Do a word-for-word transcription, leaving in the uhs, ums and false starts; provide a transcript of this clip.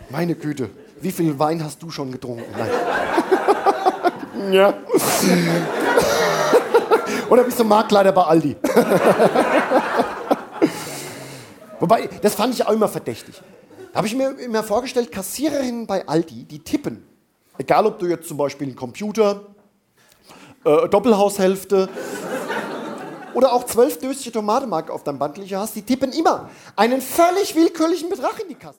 Meine Güte, wie viel Wein hast du schon getrunken? Nein. Ja. Oder bist du Marktleiter bei Aldi? Wobei, das fand ich auch immer verdächtig. Da habe ich mir immer vorgestellt, Kassiererinnen bei Aldi, die tippen. Egal, ob du jetzt zum Beispiel einen Computer, äh, Doppelhaushälfte oder auch zwölf Döschen Tomatenmark auf deinem Bandlicher hast, die tippen immer einen völlig willkürlichen Betrag in die Kasse.